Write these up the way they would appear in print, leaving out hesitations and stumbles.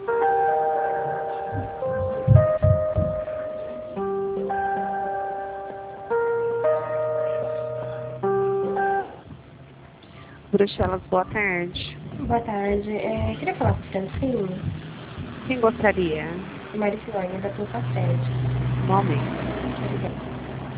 Bruxelas, boa tarde. Boa tarde. Queria falar com o Francine. Quem gostaria? Maricilane, da Pouca Sede. Um momento. Obrigada.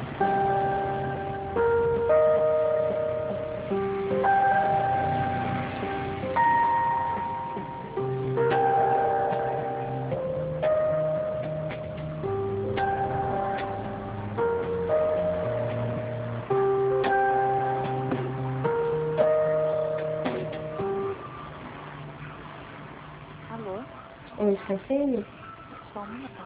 Alô? Oi, Francine? Só um minuto.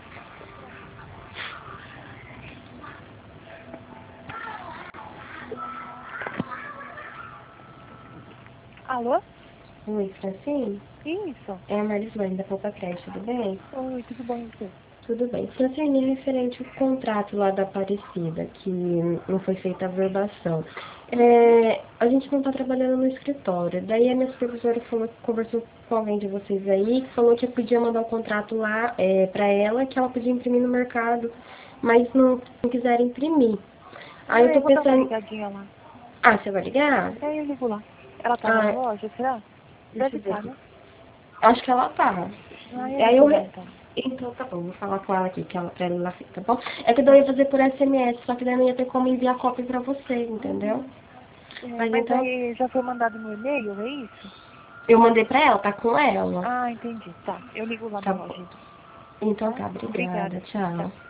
Alô? Oi, Francine? Isso. É a Maricilane, da Pouca Sede, tudo bem? Oi, tudo bom e você? Tudo bem. Francine, referente ao contrato lá da Aparecida, que não foi feita a verbação. A gente não está trabalhando no escritório. Daí a minha supervisora conversou com alguém de vocês aí, que falou que podia mandar o contrato lá para ela, que ela podia imprimir no mercado, mas não quiser imprimir. Aí eu Eu tô vou dar uma pensando... ligadinha lá. Ah, você vai ligar? Eu ligo lá. Ela tá na Ah, loja, será? deixa Deve eu ver estar, aqui. né? Acho que ela tá. Eu Aí ligo eu... lá então. Então tá bom, vou falar com ela aqui, que ela, pra ela ir lá, tá bom? É que daí eu ia fazer por SMS, só que daí não ia ter como enviar cópia pra você, entendeu? Mas Mas então, aí já foi mandado no e-mail, é isso? eu mandei pra ela, tá com ela. Ah, entendi. Tá. Eu ligo lá na Tá loja bom. então. Então Tá? tá, obrigada, Obrigada. Tchau. tchau.